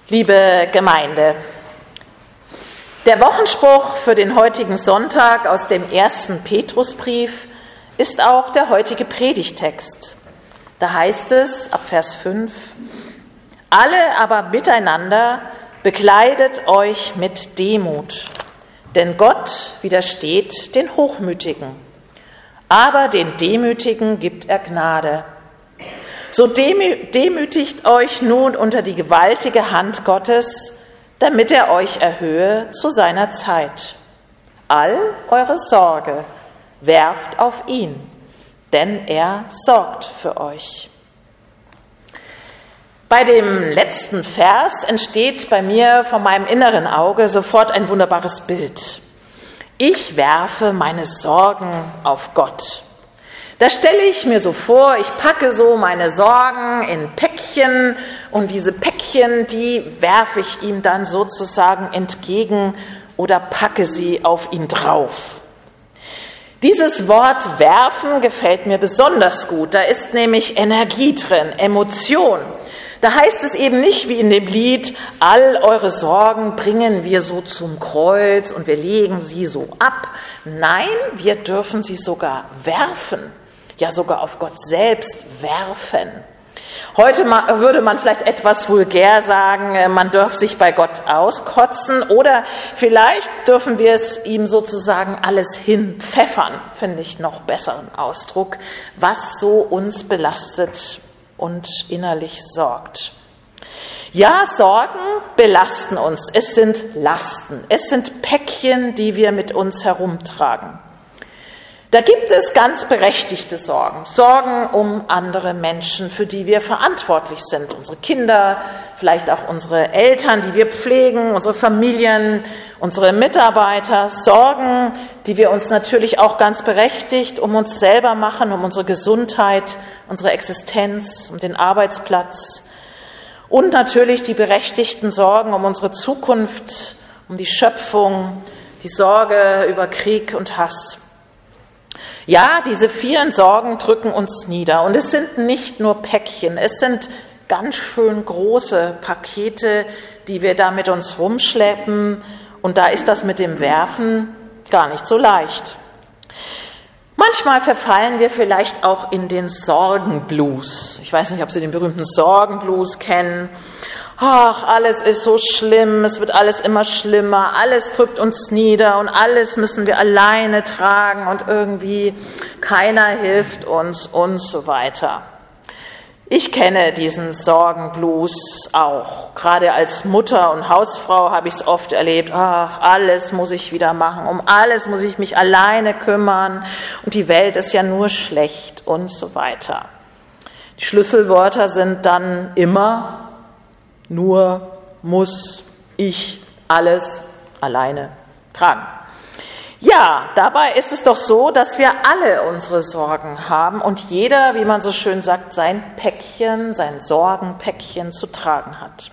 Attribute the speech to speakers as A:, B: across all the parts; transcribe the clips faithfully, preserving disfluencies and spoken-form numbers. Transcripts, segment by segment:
A: Liebe Gemeinde, der Wochenspruch für den heutigen Sonntag aus dem ersten Petrusbrief ist auch der heutige Predigtext. Da heißt es ab Vers fünf: Alle aber miteinander bekleidet euch mit Demut, denn Gott widersteht den Hochmütigen, aber den Demütigen gibt er Gnade. So demütigt euch nun unter die gewaltige Hand Gottes, damit er euch erhöhe zu seiner Zeit. All eure Sorge werft auf ihn, denn er sorgt für euch. Bei dem letzten Vers entsteht bei mir vor meinem inneren Auge sofort ein wunderbares Bild. Ich werfe meine Sorgen auf Gott. Da stelle ich mir so vor, ich packe so meine Sorgen in Päckchen und diese Päckchen, die werfe ich ihm dann sozusagen entgegen oder packe sie auf ihn drauf. Dieses Wort werfen gefällt mir besonders gut. Da ist nämlich Energie drin, Emotion. Da heißt es eben nicht wie in dem Lied, all eure Sorgen bringen wir so zum Kreuz und wir legen sie so ab. Nein, wir dürfen sie sogar werfen. Ja, sogar auf Gott selbst werfen. Heute würde man vielleicht etwas vulgär sagen, man darf sich bei Gott auskotzen oder vielleicht dürfen wir es ihm sozusagen alles hinpfeffern, finde ich noch besseren Ausdruck, was so uns belastet und innerlich sorgt. Ja, Sorgen belasten uns, es sind Lasten, es sind Päckchen, die wir mit uns herumtragen. Da gibt es ganz berechtigte Sorgen, Sorgen um andere Menschen, für die wir verantwortlich sind, unsere Kinder, vielleicht auch unsere Eltern, die wir pflegen, unsere Familien, unsere Mitarbeiter, Sorgen, die wir uns natürlich auch ganz berechtigt um uns selber machen, um unsere Gesundheit, unsere Existenz, um den Arbeitsplatz und natürlich die berechtigten Sorgen um unsere Zukunft, um die Schöpfung, die Sorge über Krieg und Hass. Ja, diese vielen Sorgen drücken uns nieder und es sind nicht nur Päckchen, es sind ganz schön große Pakete, die wir da mit uns rumschleppen und da ist das mit dem Werfen gar nicht so leicht. Manchmal verfallen wir vielleicht auch in den Sorgenblues. Ich weiß nicht, ob Sie den berühmten Sorgenblues kennen. Ach, alles ist so schlimm, es wird alles immer schlimmer, alles drückt uns nieder und alles müssen wir alleine tragen und irgendwie keiner hilft uns und so weiter. Ich kenne diesen Sorgenblues auch. Gerade als Mutter und Hausfrau habe ich es oft erlebt. Ach, alles muss ich wieder machen, um alles muss ich mich alleine kümmern und die Welt ist ja nur schlecht und so weiter. Die Schlüsselwörter sind dann immer: Nur muss ich alles alleine tragen. Ja, dabei ist es doch so, dass wir alle unsere Sorgen haben und jeder, wie man so schön sagt, sein Päckchen, sein Sorgenpäckchen zu tragen hat.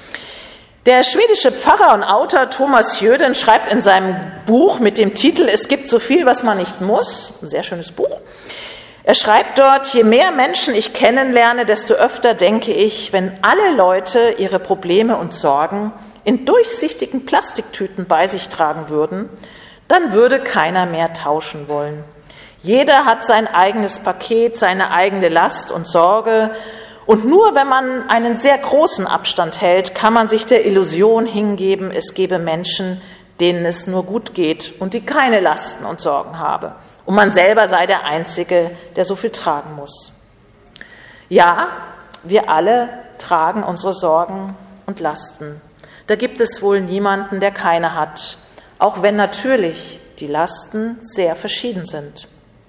A: Der schwedische Pfarrer und Autor Thomas Jöden schreibt in seinem Buch mit dem Titel »Es gibt so viel, was man nicht muss«, ein sehr schönes Buch. Er schreibt dort: Je mehr Menschen ich kennenlerne, desto öfter denke ich, wenn alle Leute ihre Probleme und Sorgen in durchsichtigen Plastiktüten bei sich tragen würden, dann würde keiner mehr tauschen wollen. Jeder hat sein eigenes Paket, seine eigene Last und Sorge und nur wenn man einen sehr großen Abstand hält, kann man sich der Illusion hingeben, es gebe Menschen, denen es nur gut geht und die keine Lasten und Sorgen haben. Und man selber sei der Einzige, der so viel tragen muss. Ja, wir alle tragen unsere Sorgen und Lasten. Da gibt es wohl niemanden, der keine hat, auch wenn natürlich die Lasten sehr verschieden sind.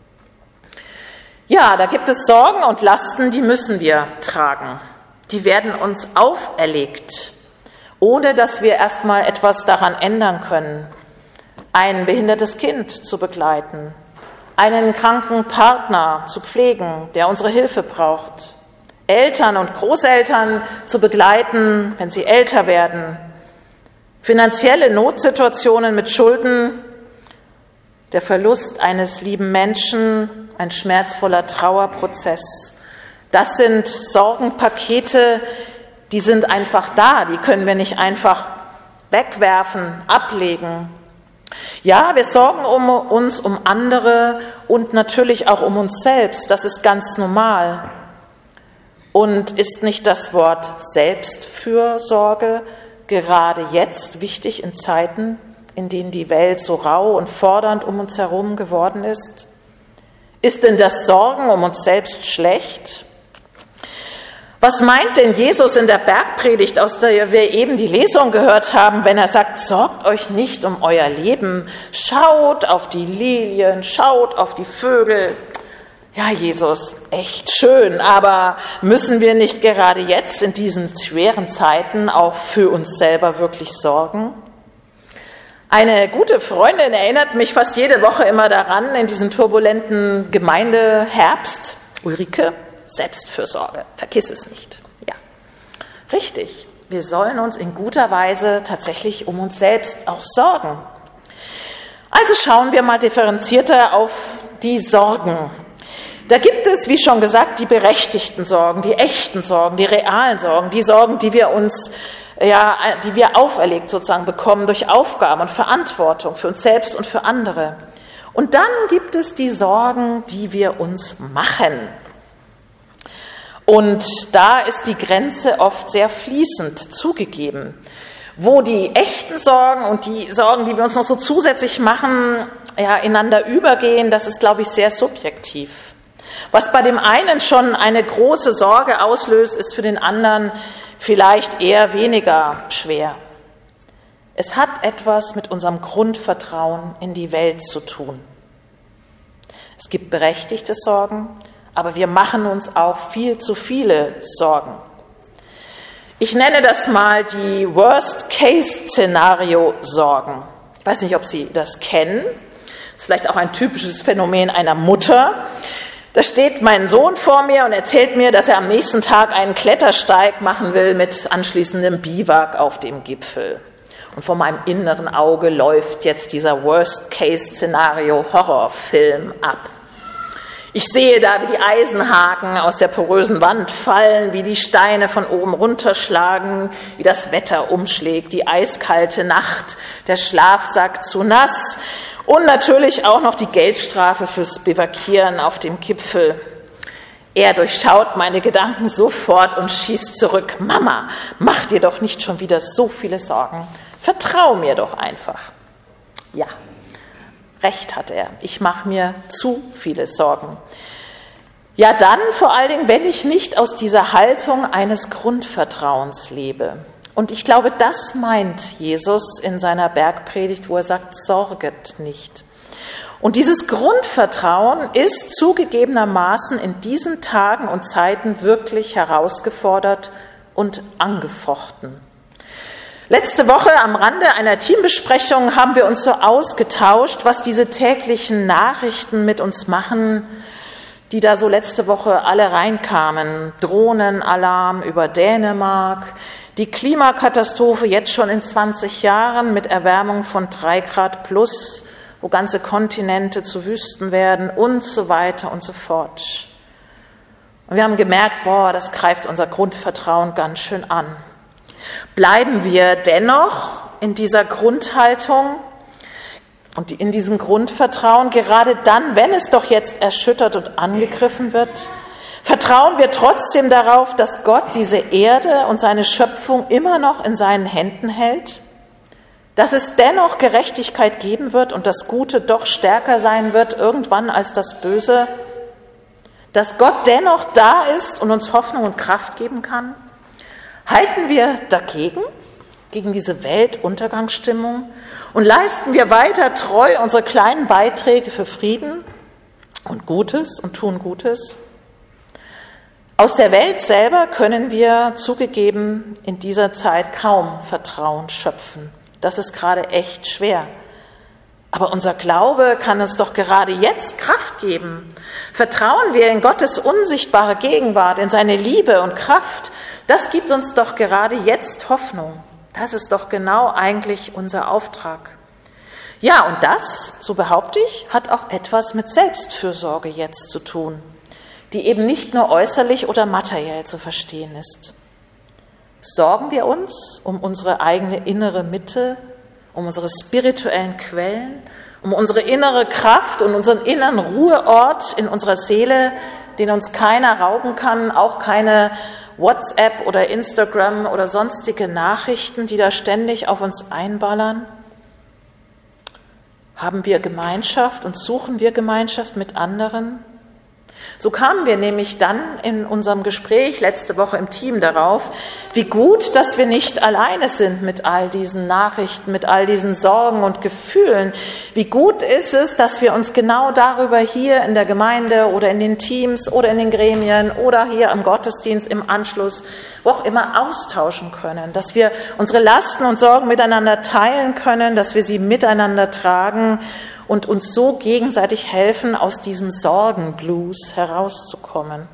A: Ja, da gibt es Sorgen und Lasten, die müssen wir tragen. Die werden uns auferlegt, ohne dass wir erstmal etwas daran ändern können. Ein behindertes Kind zu begleiten, einen kranken Partner zu pflegen, der unsere Hilfe braucht, Eltern und Großeltern zu begleiten, wenn sie älter werden, finanzielle Notsituationen mit Schulden, der Verlust eines lieben Menschen, ein schmerzvoller Trauerprozess. Das sind Sorgenpakete, Die sind einfach da, die können wir nicht einfach wegwerfen, ablegen. Ja, wir sorgen um uns, um andere und natürlich auch um uns selbst. Das ist ganz normal. Und ist nicht das Wort Selbstfürsorge gerade jetzt wichtig in Zeiten, in denen die Welt so rau und fordernd um uns herum geworden ist? Ist denn das Sorgen um uns selbst schlecht? Was meint denn Jesus in der Bergpredigt, aus der wir eben die Lesung gehört haben, wenn er sagt, sorgt euch nicht um euer Leben, schaut auf die Lilien, schaut auf die Vögel. Ja, Jesus, echt schön, aber müssen wir nicht gerade jetzt in diesen schweren Zeiten auch für uns selber wirklich sorgen? Eine gute Freundin erinnert mich fast jede Woche immer daran, in diesem turbulenten Gemeindeherbst, Ulrike, Selbstfürsorge, vergiss es nicht. Ja, richtig, wir sollen uns in guter Weise tatsächlich um uns selbst auch sorgen. Also schauen wir mal differenzierter auf die Sorgen. Da gibt es, wie schon gesagt, die berechtigten Sorgen, die echten Sorgen, die realen Sorgen, die Sorgen, die wir uns, ja, die wir auferlegt sozusagen bekommen durch Aufgaben und Verantwortung für uns selbst und für andere. Und dann gibt es die Sorgen, die wir uns machen. Und da ist die Grenze oft sehr fließend zugegeben. Wo die echten Sorgen und die Sorgen, die wir uns noch so zusätzlich machen, ja, ineinander übergehen, das ist, glaube ich, sehr subjektiv. Was bei dem einen schon eine große Sorge auslöst, ist für den anderen vielleicht eher weniger schwer. Es hat etwas mit unserem Grundvertrauen in die Welt zu tun. Es gibt berechtigte Sorgen, aber wir machen uns auch viel zu viele Sorgen. Ich nenne das mal die Worst-Case-Szenario-Sorgen. Ich weiß nicht, ob Sie das kennen. Das ist vielleicht auch ein typisches Phänomen einer Mutter. Da steht mein Sohn vor mir und erzählt mir, dass er am nächsten Tag einen Klettersteig machen will mit anschließendem Biwak auf dem Gipfel. Und vor meinem inneren Auge läuft jetzt dieser Worst-Case-Szenario-Horrorfilm ab. Ich sehe da, wie die Eisenhaken aus der porösen Wand fallen, wie die Steine von oben runterschlagen, wie das Wetter umschlägt, die eiskalte Nacht, der Schlafsack zu nass und natürlich auch noch die Geldstrafe fürs Biwakieren auf dem Gipfel. Er durchschaut meine Gedanken sofort und schießt zurück. Mama, mach dir doch nicht schon wieder so viele Sorgen. Vertrau mir doch einfach. Ja. Recht hat er. Ich mache mir zu viele Sorgen. Ja, dann vor allen Dingen, wenn ich nicht aus dieser Haltung eines Grundvertrauens lebe. Und ich glaube, das meint Jesus in seiner Bergpredigt, wo er sagt, sorget nicht. Und dieses Grundvertrauen ist zugegebenermaßen in diesen Tagen und Zeiten wirklich herausgefordert und angefochten. Letzte Woche am Rande einer Teambesprechung haben wir uns so ausgetauscht, was diese täglichen Nachrichten mit uns machen, die da so letzte Woche alle reinkamen. Drohnenalarm über Dänemark, die Klimakatastrophe jetzt schon in zwanzig Jahren mit Erwärmung von drei Grad plus, wo ganze Kontinente zu Wüsten werden und so weiter und so fort. Und wir haben gemerkt, boah, das greift unser Grundvertrauen ganz schön an. Bleiben wir dennoch in dieser Grundhaltung und in diesem Grundvertrauen, gerade dann, wenn es doch jetzt erschüttert und angegriffen wird? Vertrauen wir trotzdem darauf, dass Gott diese Erde und seine Schöpfung immer noch in seinen Händen hält? Dass es dennoch Gerechtigkeit geben wird und das Gute doch stärker sein wird irgendwann als das Böse? Dass Gott dennoch da ist und uns Hoffnung und Kraft geben kann? Halten wir dagegen, gegen diese Weltuntergangsstimmung und leisten wir weiter treu unsere kleinen Beiträge für Frieden und Gutes und tun Gutes? Aus der Welt selber können wir zugegeben in dieser Zeit kaum Vertrauen schöpfen. Das ist gerade echt schwer. Aber unser Glaube kann uns doch gerade jetzt Kraft geben. Vertrauen wir in Gottes unsichtbare Gegenwart, in seine Liebe und Kraft. Das gibt uns doch gerade jetzt Hoffnung. Das ist doch genau eigentlich unser Auftrag. Ja, und das, so behaupte ich, hat auch etwas mit Selbstfürsorge jetzt zu tun, die eben nicht nur äußerlich oder materiell zu verstehen ist. Sorgen wir uns um unsere eigene innere Mitte, um unsere spirituellen Quellen, um unsere innere Kraft und unseren inneren Ruheort in unserer Seele, den uns keiner rauben kann, auch keine WhatsApp oder Instagram oder sonstige Nachrichten, die da ständig auf uns einballern? Haben wir Gemeinschaft und suchen wir Gemeinschaft mit anderen? So kamen wir nämlich dann in unserem Gespräch letzte Woche im Team darauf, wie gut, dass wir nicht alleine sind mit all diesen Nachrichten, mit all diesen Sorgen und Gefühlen. Wie gut ist es, dass wir uns genau darüber hier in der Gemeinde oder in den Teams oder in den Gremien oder hier am Gottesdienst im Anschluss, wo auch immer, austauschen können, dass wir unsere Lasten und Sorgen miteinander teilen können, dass wir sie miteinander tragen und uns so gegenseitig helfen, aus diesem Sorgenblues herauszukommen.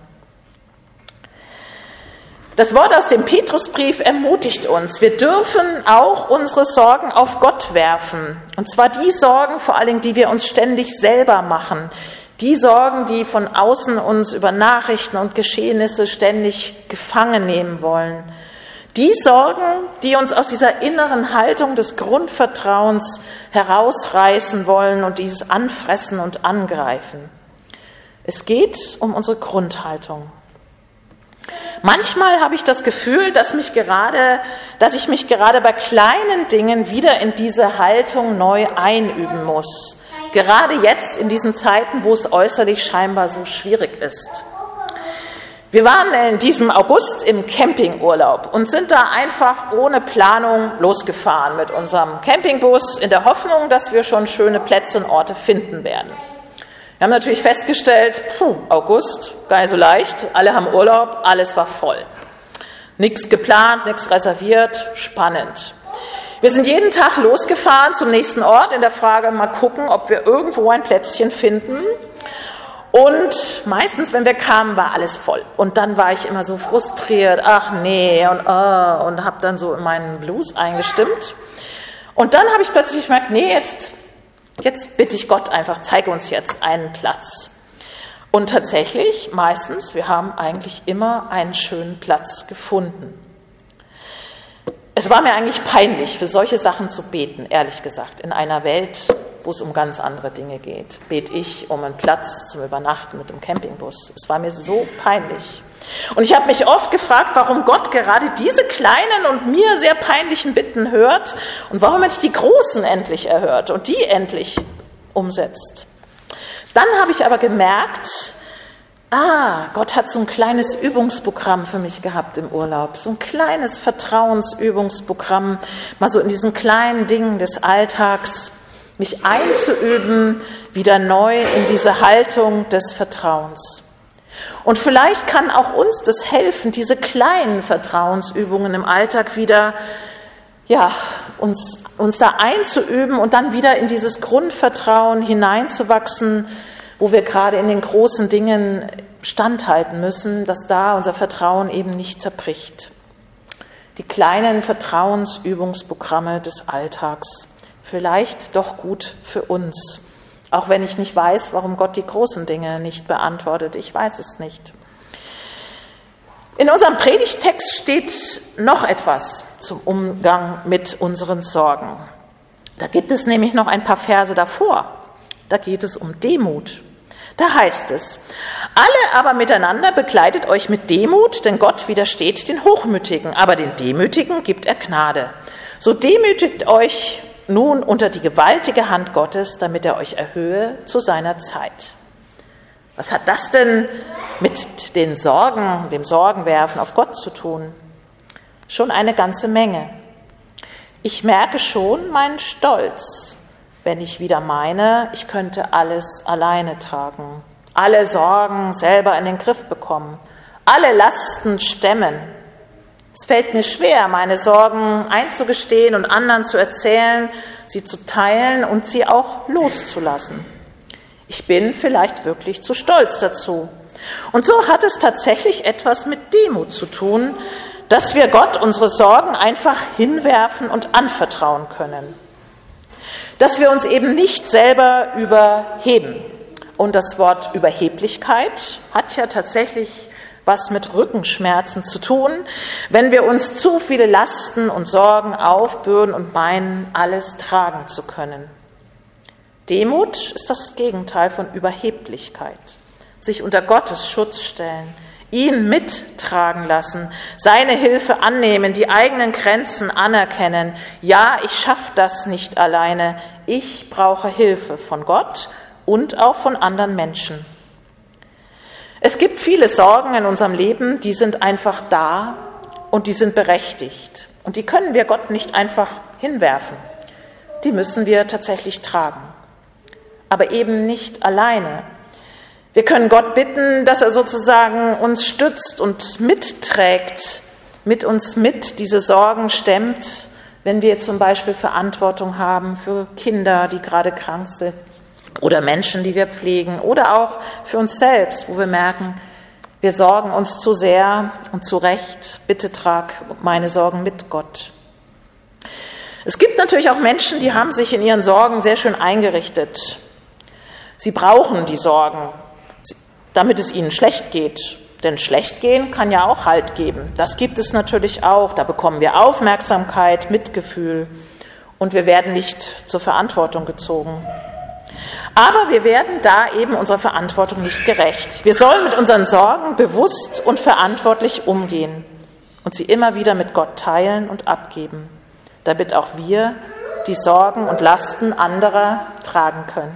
A: Das Wort aus dem Petrusbrief ermutigt uns. Wir dürfen auch unsere Sorgen auf Gott werfen. Und zwar die Sorgen, vor allen Dingen, die wir uns ständig selber machen. Die Sorgen, die von außen uns über Nachrichten und Geschehnisse ständig gefangen nehmen wollen. Die Sorgen, die uns aus dieser inneren Haltung des Grundvertrauens herausreißen wollen und dieses Anfressen und Angreifen. Es geht um unsere Grundhaltung. Manchmal habe ich das Gefühl, dass, mich gerade, dass ich mich gerade bei kleinen Dingen wieder in diese Haltung neu einüben muss. Gerade jetzt in diesen Zeiten, wo es äußerlich scheinbar so schwierig ist. Wir waren in diesem August im Campingurlaub und sind da einfach ohne Planung losgefahren mit unserem Campingbus in der Hoffnung, dass wir schon schöne Plätze und Orte finden werden. Wir haben natürlich festgestellt, puh, August, gar nicht so leicht, alle haben Urlaub, alles war voll. Nichts geplant, nichts reserviert, spannend. Wir sind jeden Tag losgefahren zum nächsten Ort in der Frage, mal gucken, ob wir irgendwo ein Plätzchen finden. Und meistens, wenn wir kamen, war alles voll. Und dann war ich immer so frustriert, ach nee, und, oh, und habe dann so in meinen Blues eingestimmt. Und dann habe ich plötzlich gemerkt, nee, jetzt, jetzt bitte ich Gott einfach, zeige uns jetzt einen Platz. Und tatsächlich, meistens, wir haben eigentlich immer einen schönen Platz gefunden. Es war mir eigentlich peinlich, für solche Sachen zu beten, ehrlich gesagt, in einer Welt, wo es um ganz andere Dinge geht. Bete ich um einen Platz zum Übernachten mit dem Campingbus. Es war mir so peinlich. Und ich habe mich oft gefragt, warum Gott gerade diese kleinen und mir sehr peinlichen Bitten hört und warum er nicht die großen endlich erhört und die endlich umsetzt. Dann habe ich aber gemerkt, ah, Gott hat so ein kleines Übungsprogramm für mich gehabt im Urlaub. So ein kleines Vertrauensübungsprogramm, mal so in diesen kleinen Dingen des Alltags, mich einzuüben, wieder neu in diese Haltung des Vertrauens. Und vielleicht kann auch uns das helfen, diese kleinen Vertrauensübungen im Alltag wieder, ja, uns, uns da einzuüben und dann wieder in dieses Grundvertrauen hineinzuwachsen, wo wir gerade in den großen Dingen standhalten müssen, dass da unser Vertrauen eben nicht zerbricht. Die kleinen Vertrauensübungsprogramme des Alltags. Vielleicht doch gut für uns. Auch wenn ich nicht weiß, warum Gott die großen Dinge nicht beantwortet. Ich weiß es nicht. In unserem Predigttext steht noch etwas zum Umgang mit unseren Sorgen. Da gibt es nämlich noch ein paar Verse davor. Da geht es um Demut. Da heißt es, alle aber miteinander bekleidet euch mit Demut, denn Gott widersteht den Hochmütigen, aber den Demütigen gibt er Gnade. So demütigt euch nun unter die gewaltige Hand Gottes, damit er euch erhöhe zu seiner Zeit. Was hat das denn mit den Sorgen, dem Sorgenwerfen auf Gott zu tun? Schon eine ganze Menge. Ich merke schon meinen Stolz, wenn ich wieder meine, ich könnte alles alleine tragen, alle Sorgen selber in den Griff bekommen, alle Lasten stemmen. Es fällt mir schwer, meine Sorgen einzugestehen und anderen zu erzählen, sie zu teilen und sie auch loszulassen. Ich bin vielleicht wirklich zu stolz dazu. Und so hat es tatsächlich etwas mit Demut zu tun, dass wir Gott unsere Sorgen einfach hinwerfen und anvertrauen können. Dass wir uns eben nicht selber überheben. Und das Wort Überheblichkeit hat ja tatsächlich was mit Rückenschmerzen zu tun, wenn wir uns zu viele Lasten und Sorgen aufbürden und meinen, alles tragen zu können. Demut ist das Gegenteil von Überheblichkeit. Sich unter Gottes Schutz stellen, ihn mittragen lassen, seine Hilfe annehmen, die eigenen Grenzen anerkennen. Ja, ich schaffe das nicht alleine. Ich brauche Hilfe von Gott und auch von anderen Menschen. Es gibt viele Sorgen in unserem Leben, die sind einfach da und die sind berechtigt. Und die können wir Gott nicht einfach hinwerfen. Die müssen wir tatsächlich tragen. Aber eben nicht alleine. Wir können Gott bitten, dass er sozusagen uns stützt und mitträgt, mit uns mit diese Sorgen stemmt, wenn wir zum Beispiel Verantwortung haben für Kinder, die gerade krank sind, oder Menschen, die wir pflegen, oder auch für uns selbst, wo wir merken, wir sorgen uns zu sehr und zu Recht. Bitte trag meine Sorgen mit, Gott. Es gibt natürlich auch Menschen, die haben sich in ihren Sorgen sehr schön eingerichtet. Sie brauchen die Sorgen, damit es ihnen schlecht geht. Denn schlecht gehen kann ja auch Halt geben. Das gibt es natürlich auch. Da bekommen wir Aufmerksamkeit, Mitgefühl und wir werden nicht zur Verantwortung gezogen. Aber wir werden da eben unserer Verantwortung nicht gerecht. Wir sollen mit unseren Sorgen bewusst und verantwortlich umgehen und sie immer wieder mit Gott teilen und abgeben, damit auch wir die Sorgen und Lasten anderer tragen können.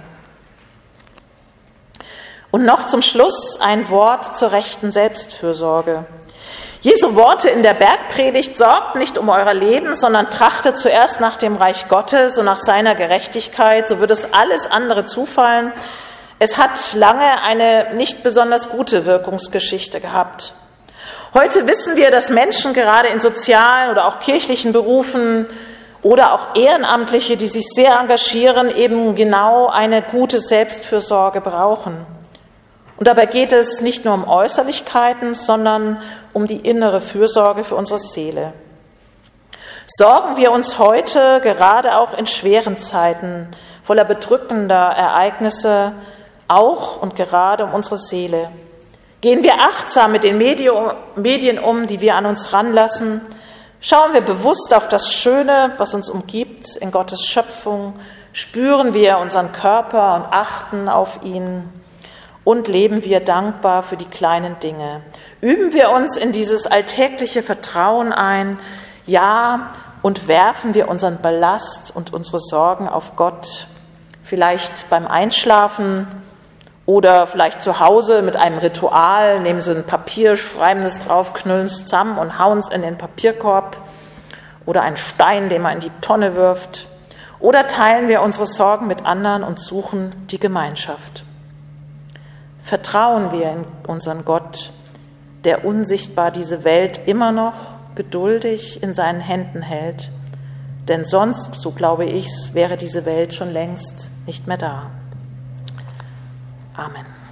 A: Und noch zum Schluss ein Wort zur rechten Selbstfürsorge. Jesu Worte in der Bergpredigt: Sorgt nicht um euer Leben, sondern trachtet zuerst nach dem Reich Gottes und nach seiner Gerechtigkeit, so wird es alles andere zufallen. Es hat lange eine nicht besonders gute Wirkungsgeschichte gehabt. Heute wissen wir, dass Menschen gerade in sozialen oder auch kirchlichen Berufen oder auch Ehrenamtliche, die sich sehr engagieren, eben genau eine gute Selbstfürsorge brauchen. Und dabei geht es nicht nur um Äußerlichkeiten, sondern um die innere Fürsorge für unsere Seele. Sorgen wir uns heute, gerade auch in schweren Zeiten, voller bedrückender Ereignisse, auch und gerade um unsere Seele. Gehen wir achtsam mit den Medien um, die wir an uns ranlassen. Schauen wir bewusst auf das Schöne, was uns umgibt, in Gottes Schöpfung. Spüren wir unseren Körper und achten auf ihn. Und leben wir dankbar für die kleinen Dinge. Üben wir uns in dieses alltägliche Vertrauen ein, ja, und werfen wir unseren Ballast und unsere Sorgen auf Gott, vielleicht beim Einschlafen oder vielleicht zu Hause mit einem Ritual, nehmen Sie ein Papier, schreiben es drauf, knüllen es zusammen und hauen es in den Papierkorb oder einen Stein, den man in die Tonne wirft. Oder teilen wir unsere Sorgen mit anderen und suchen die Gemeinschaft. Vertrauen wir in unseren Gott, der unsichtbar diese Welt immer noch geduldig in seinen Händen hält. Denn sonst, so glaube ich, wäre diese Welt schon längst nicht mehr da. Amen.